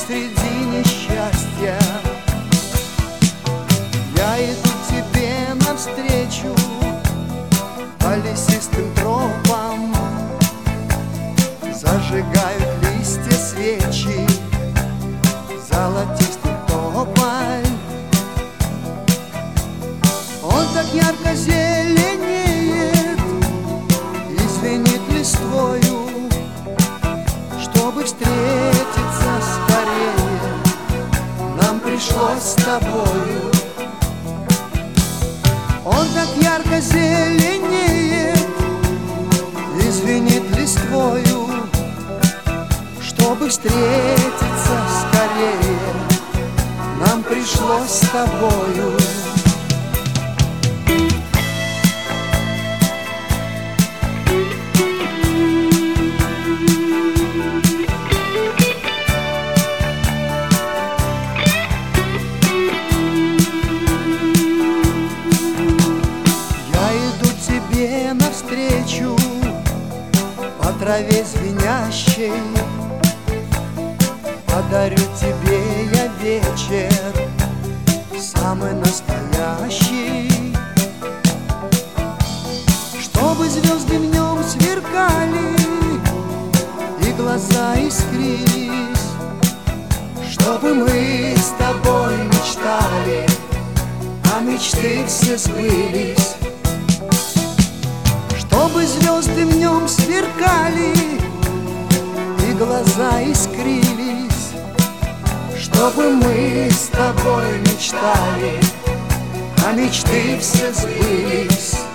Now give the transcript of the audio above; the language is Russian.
среди несчастья. Я иду тебе навстречу по лесистым тропам. Зажигают листья свечи золотистый тополь. Он так ярко зеленеет и звенит листвою. Чтобы встретиться скорее, нам пришлось с тобою. Он так ярко зеленеет и звенит листвою. Чтобы встретиться скорее, нам пришлось с тобою. Навстречу по траве звенящей, подарю тебе я вечер самый настоящий. Чтобы звезды в нем сверкали и глаза искрились. Чтобы мы с тобой мечтали, а мечты все сбылись. Чтобы звезды в нем сверкали и глаза искрились. Чтобы мы с тобой мечтали, а мечты все сбылись.